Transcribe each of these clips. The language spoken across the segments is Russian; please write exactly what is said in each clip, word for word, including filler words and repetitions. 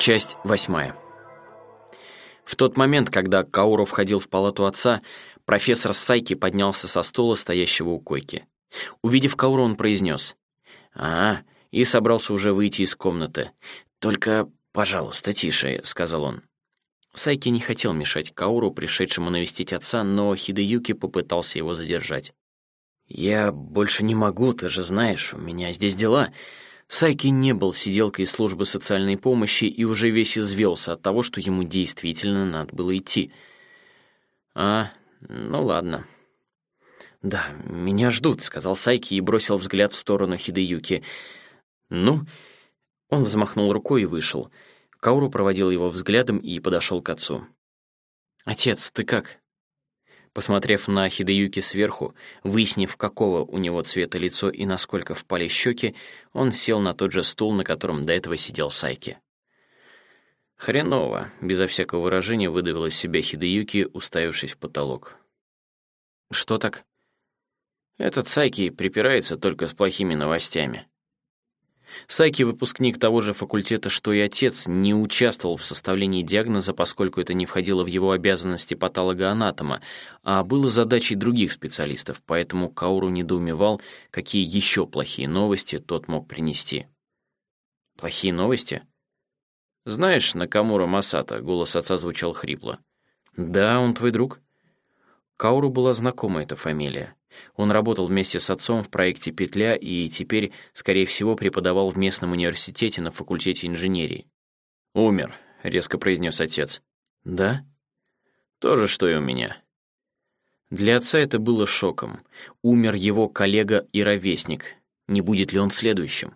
Часть восьмая. В тот момент, когда Каору входил в палату отца, профессор Сайки поднялся со стула, стоящего у койки. Увидев Каору, он произнес: «А, и собрался уже выйти из комнаты. Только, пожалуйста, тише», — сказал он. Сайки не хотел мешать Каору, пришедшему навестить отца, но Хидэюки попытался его задержать. «Я больше не могу, ты же знаешь, у меня здесь дела». Сайки не был сиделкой из службы социальной помощи и уже весь извелся от того, что ему действительно надо было идти. «А, ну ладно». «Да, меня ждут», — сказал Сайки и бросил взгляд в сторону Хидэюки. «Ну?» Он взмахнул рукой и вышел. Каору проводил его взглядом и подошел к отцу. «Отец, ты как?» Посмотрев на Хидэюки сверху, выяснив, какого у него цвета лицо и насколько впали щеки, он сел на тот же стул, на котором до этого сидел Сайки. «Хреново», — безо всякого выражения выдавил из себя Хидэюки, уставившись в потолок. «Что так?» «Этот Сайки припирается только с плохими новостями». Сайки, выпускник того же факультета, что и отец, не участвовал в составлении диагноза, поскольку это не входило в его обязанности патологоанатома, а было задачей других специалистов, поэтому Каору недоумевал, какие еще плохие новости тот мог принести. «Плохие новости?» «Знаешь Накамура Масата?» — голос отца звучал хрипло. «Да, он твой друг?» Каору была знакома эта фамилия. Он работал вместе с отцом в проекте «Петля» и теперь, скорее всего, преподавал в местном университете на факультете инженерии. «Умер», — резко произнес отец. «Да?» «То же, что и у меня». Для отца это было шоком. Умер его коллега и ровесник. Не будет ли он следующим?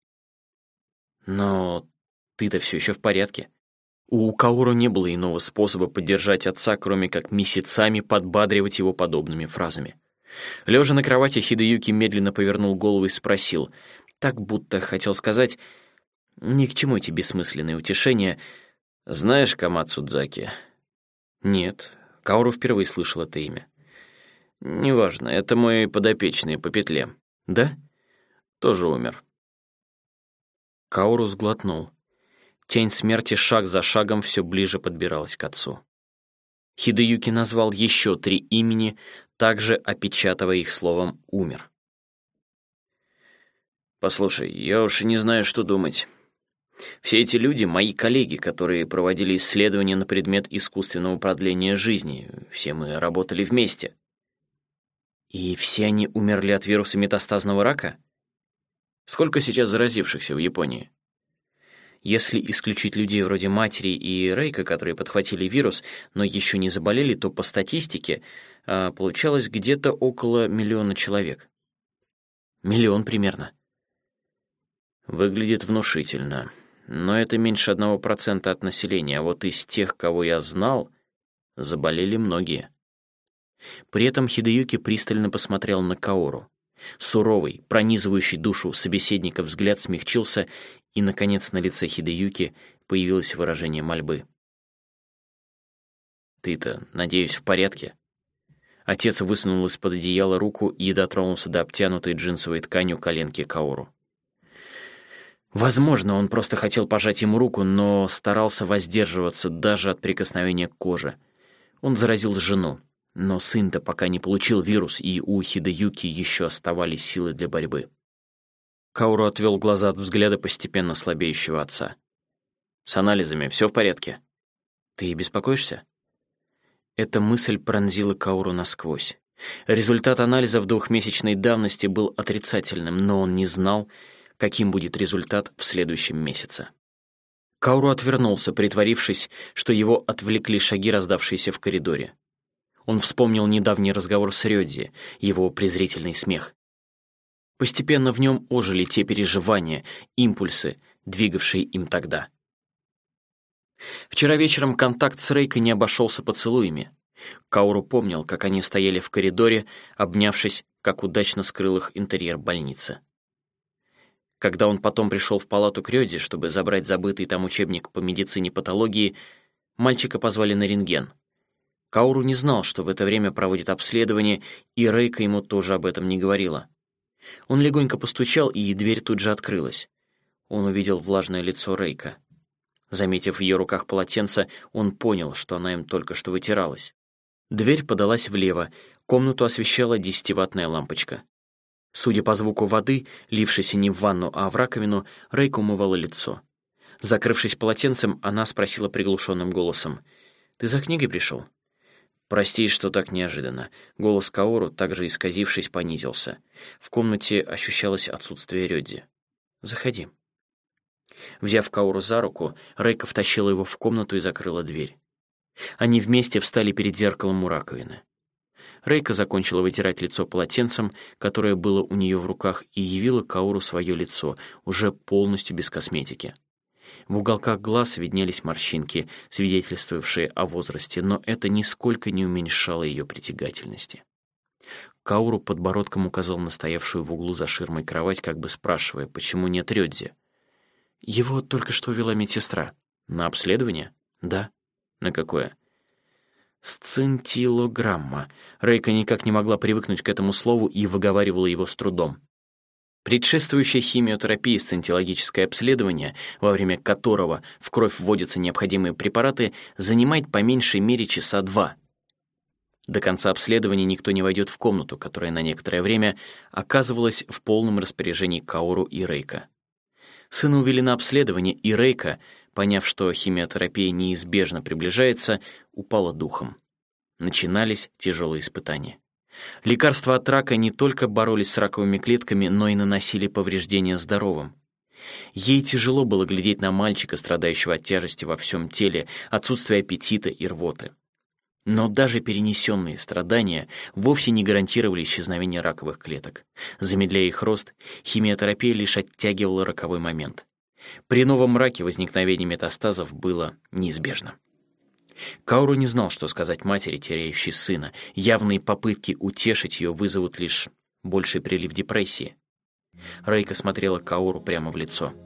«Но ты-то все еще в порядке». У Каору не было иного способа поддержать отца, кроме как месяцами подбадривать его подобными фразами. Лежа на кровати, Хидэюки медленно повернул голову и спросил, так будто хотел сказать: «Ни к чему эти бессмысленные утешения. Знаешь Камацудзаки?» «Нет». Каору впервые слышал это имя. «Неважно, это мой подопечный по петле». «Да?» «Тоже умер». Каору сглотнул. Тень смерти шаг за шагом все ближе подбиралась к отцу. Хидэюки назвал еще три имени, также опечатывая их словом «умер». «Послушай, я уж и не знаю, что думать. Все эти люди — мои коллеги, которые проводили исследования на предмет искусственного продления жизни. Все мы работали вместе». «И все они умерли от вируса метастазного рака?» «Сколько сейчас заразившихся в Японии?» Если исключить людей вроде матери и Рейка, которые подхватили вирус, но еще не заболели, то по статистике а, получалось где-то около миллиона человек. Миллион примерно. Выглядит внушительно. Но это меньше одного процента от населения, а вот из тех, кого я знал, заболели многие. При этом Хидэюки пристально посмотрел на Каору. Суровый, пронизывающий душу собеседника взгляд смягчился, и, наконец, на лице Хидэюки появилось выражение мольбы. «Ты-то, надеюсь, в порядке?» Отец высунул из-под одеяла руку и дотронулся до обтянутой джинсовой тканью коленки Каору. Возможно, он просто хотел пожать ему руку, но старался воздерживаться даже от прикосновения к коже. Он заразил жену, но сын-то пока не получил вирус, и у Хидэюки еще оставались силы для борьбы. Каору отвел глаза от взгляда постепенно слабеющего отца. «С анализами все в порядке?» «Ты беспокоишься?» Эта мысль пронзила Каору насквозь. Результат анализа двухмесячной давности был отрицательным, но он не знал, каким будет результат в следующем месяце. Каору отвернулся, притворившись, что его отвлекли шаги, раздавшиеся в коридоре. Он вспомнил недавний разговор с Рёдзи, его презрительный смех. Постепенно в нем ожили те переживания, импульсы, двигавшие им тогда. Вчера вечером контакт с Рейкой не обошелся поцелуями. Каору помнил, как они стояли в коридоре, обнявшись, как удачно скрыл их интерьер больницы. Когда он потом пришел в палату к Рёдзи, чтобы забрать забытый там учебник по медицине патологии, мальчика позвали на рентген. Каору не знал, что в это время проводит обследование, и Рейка ему тоже об этом не говорила. Он легонько постучал, и дверь тут же открылась. Он увидел влажное лицо Рейка. Заметив в ее руках полотенце, он понял, что она им только что вытиралась. Дверь подалась влево, комнату освещала десятиваттная лампочка. Судя по звуку воды, лившейся не в ванну, а в раковину, Рейка умывала лицо. Закрывшись полотенцем, она спросила приглушенным голосом: «Ты за книгой пришел?» «Прости, что так неожиданно». Голос Каору, также исказившись, понизился. В комнате ощущалось отсутствие Рёдзи. «Заходи». Взяв Каору за руку, Рейка втащила его в комнату и закрыла дверь. Они вместе встали перед зеркалом у раковины. Рейка закончила вытирать лицо полотенцем, которое было у нее в руках, и явила Каору свое лицо, уже полностью без косметики. В уголках глаз виднелись морщинки, свидетельствовавшие о возрасте, но это нисколько не уменьшало ее притягательности. Каору подбородком указал на стоявшую в углу за ширмой кровать, как бы спрашивая, почему нет Рёдзи. «Его только что вела медсестра». «На обследование?» «Да». «На какое?» «Сцинтиллограмма». Рейка никак не могла привыкнуть к этому слову и выговаривала его с трудом. Предшествующая химиотерапии сцинтиллогическое обследование, во время которого в кровь вводятся необходимые препараты, занимает по меньшей мере часа два. До конца обследования никто не войдет в комнату, которая на некоторое время оказывалась в полном распоряжении Каору и Рейка. Сына увели на обследование, и Рейка, поняв, что химиотерапия неизбежно приближается, упала духом. Начинались тяжелые испытания. Лекарства от рака не только боролись с раковыми клетками, но и наносили повреждения здоровым. Ей тяжело было глядеть на мальчика, страдающего от тяжести во всем теле, отсутствия аппетита и рвоты. Но даже перенесенные страдания вовсе не гарантировали исчезновение раковых клеток. Замедляя их рост, химиотерапия лишь оттягивала роковой момент. При новом раке возникновение метастазов было неизбежно. Каору не знал, что сказать матери, теряющей сына. Явные попытки утешить ее вызовут лишь больший прилив депрессии. Рейка смотрела Каору прямо в лицо.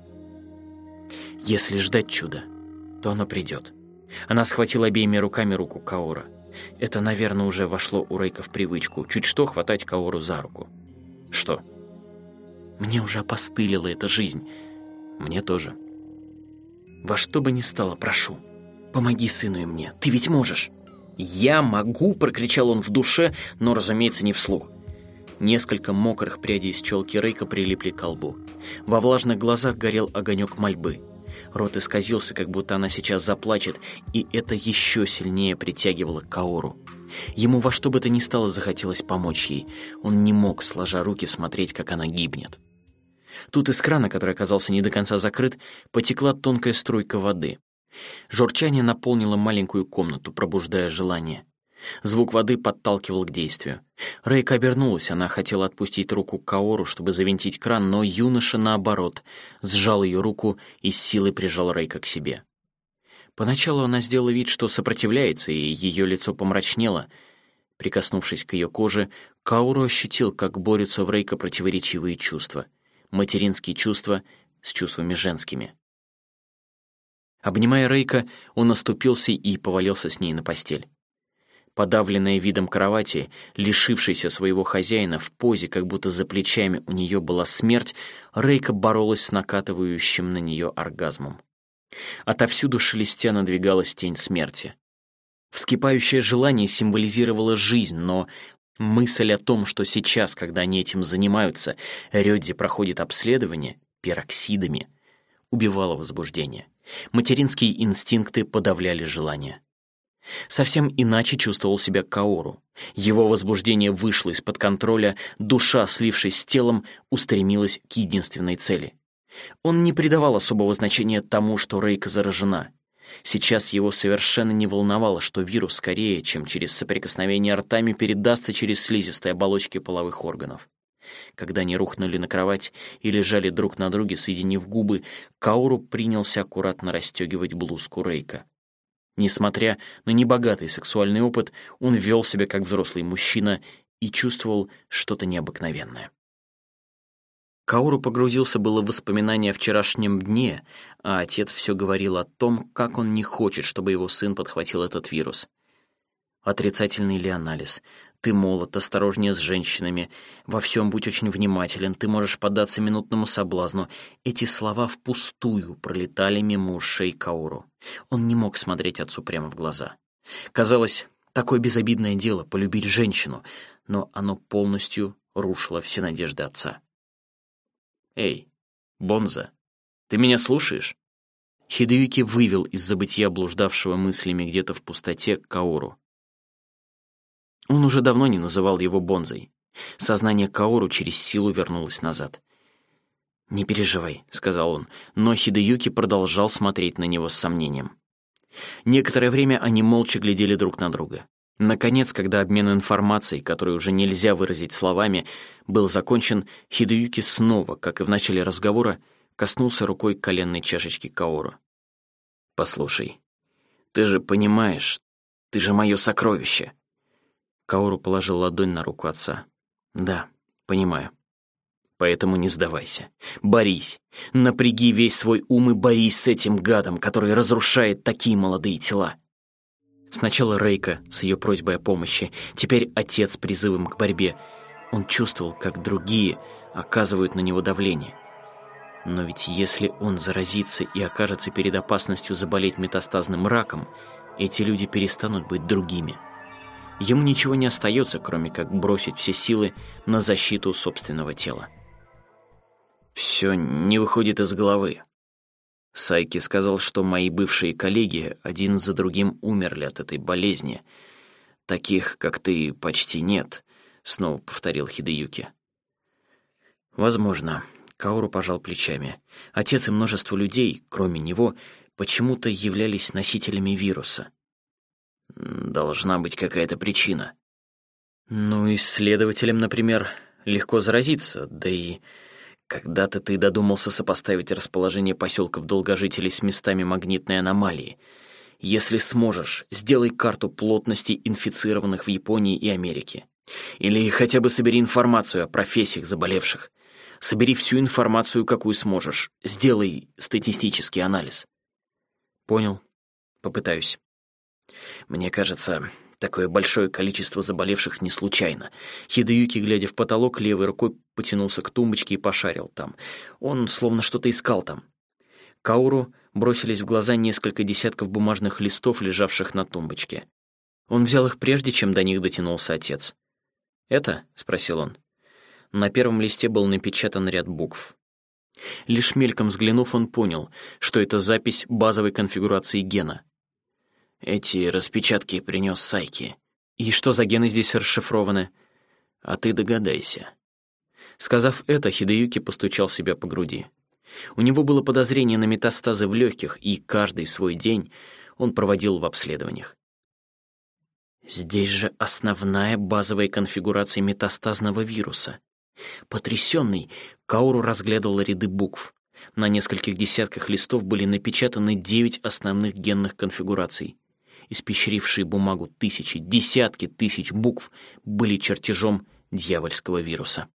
«Если ждать чуда, то оно придет». Она схватила обеими руками руку Каора. Это, наверное, уже вошло у Рейка в привычку. Чуть что хватать Каору за руку. «Что?» «Мне уже опостылила эта жизнь. Мне тоже. Во что бы ни стало, прошу. Помоги сыну и мне, ты ведь можешь». «Я могу!» — прокричал он в душе, но, разумеется, не вслух. Несколько мокрых прядей из челки Рейка прилипли к лбу. Во влажных глазах горел огонек мольбы. Рот исказился, как будто она сейчас заплачет, и это еще сильнее притягивало к Каору. Ему во что бы то ни стало захотелось помочь ей. Он не мог, сложа руки, смотреть, как она гибнет. Тут из крана, который оказался не до конца закрыт, потекла тонкая струйка воды. Журчание наполнило маленькую комнату, пробуждая желание. Звук воды подталкивал к действию. Рейка обернулась, она хотела отпустить руку Каору, чтобы завинтить кран, но юноша, наоборот, сжал ее руку и с силой прижал Рейка к себе. Поначалу она сделала вид, что сопротивляется, и ее лицо помрачнело. Прикоснувшись к ее коже, Каору ощутил, как борются в Рейка противоречивые чувства. Материнские чувства с чувствами женскими. Обнимая Рейка, он оступился и повалился с ней на постель. Подавленная видом кровати, лишившейся своего хозяина, в позе, как будто за плечами у нее была смерть, Рейка боролась с накатывающим на нее оргазмом. Отовсюду шелестя надвигалась тень смерти. Вскипающее желание символизировало жизнь, но мысль о том, что сейчас, когда они этим занимаются, Рёдзи проходит обследование пероксидами, убивала возбуждение. Материнские инстинкты подавляли желание. Совсем иначе чувствовал себя Каору. Его возбуждение вышло из-под контроля, душа, слившись с телом, устремилась к единственной цели. Он не придавал особого значения тому, что Рейка заражена. Сейчас его совершенно не волновало, что вирус скорее, чем через соприкосновение ртами, передастся через слизистые оболочки половых органов. Когда они рухнули на кровать и лежали друг на друге, соединив губы, Каору принялся аккуратно расстегивать блузку Рейка. Несмотря на небогатый сексуальный опыт, он вел себя как взрослый мужчина и чувствовал что-то необыкновенное. Каору погрузился было в воспоминания о вчерашнем дне, а отец все говорил о том, как он не хочет, чтобы его сын подхватил этот вирус. Отрицательный ли анализ? Ты молод, осторожнее с женщинами, во всем будь очень внимателен, ты можешь поддаться минутному соблазну. Эти слова впустую пролетали мимо ушей Каору. Он не мог смотреть отцу прямо в глаза. Казалось, такое безобидное дело — полюбить женщину, но оно полностью рушило все надежды отца. «Эй, Бонза, ты меня слушаешь?» Хидеюки вывел из забытья блуждавшего мыслями где-то в пустоте Каору. Он уже давно не называл его Бонзой. Сознание Каору через силу вернулось назад. «Не переживай», — сказал он, но Хидеюки продолжал смотреть на него с сомнением. Некоторое время они молча глядели друг на друга. Наконец, когда обмен информацией, который уже нельзя выразить словами, был закончен, Хидеюки снова, как и в начале разговора, коснулся рукой коленной чашечки Каору. «Послушай, ты же понимаешь, ты же мое сокровище!» Каору положил ладонь на руку отца. «Да, понимаю. Поэтому не сдавайся. Борись. Напряги весь свой ум и борись с этим гадом, который разрушает такие молодые тела». Сначала Рейка с ее просьбой о помощи, теперь отец с призывом к борьбе. Он чувствовал, как другие оказывают на него давление. Но ведь если он заразится и окажется перед опасностью заболеть метастазным раком, эти люди перестанут быть другими. Ему ничего не остается, кроме как бросить все силы на защиту собственного тела. Все не выходит из головы. Сайки сказал, что мои бывшие коллеги один за другим умерли от этой болезни. Таких, как ты, почти нет, снова повторил Хидеюки. Возможно. Каору пожал плечами. Отец и множество людей, кроме него, почему-то являлись носителями вируса. Должна быть какая-то причина. Ну, исследователям, например, легко заразиться, да и когда-то ты додумался сопоставить расположение поселков долгожителей с местами магнитной аномалии. Если сможешь, сделай карту плотности инфицированных в Японии и Америке. Или хотя бы собери информацию о профессиях заболевших. Собери всю информацию, какую сможешь. Сделай статистический анализ. Понял. Попытаюсь. Мне кажется, такое большое количество заболевших не случайно. Хидеюки, глядя в потолок, левой рукой потянулся к тумбочке и пошарил там. Он словно что-то искал там. Каору бросились в глаза несколько десятков бумажных листов, лежавших на тумбочке. Он взял их прежде, чем до них дотянулся отец. «Это?» — спросил он. На первом листе был напечатан ряд букв. Лишь мельком взглянув, он понял, что это запись базовой конфигурации гена. Эти распечатки принес Сайки. И что за гены здесь расшифрованы? А ты догадайся. Сказав это, Хидеюки постучал себя по груди. У него было подозрение на метастазы в легких, и каждый свой день он проводил в обследованиях. Здесь же основная базовая конфигурация метастазного вируса. Потрясенный, Каору разглядывал ряды букв. На нескольких десятках листов были напечатаны девять основных генных конфигураций. Испещрившие бумагу тысячи, десятки тысяч букв были чертежом дьявольского вируса.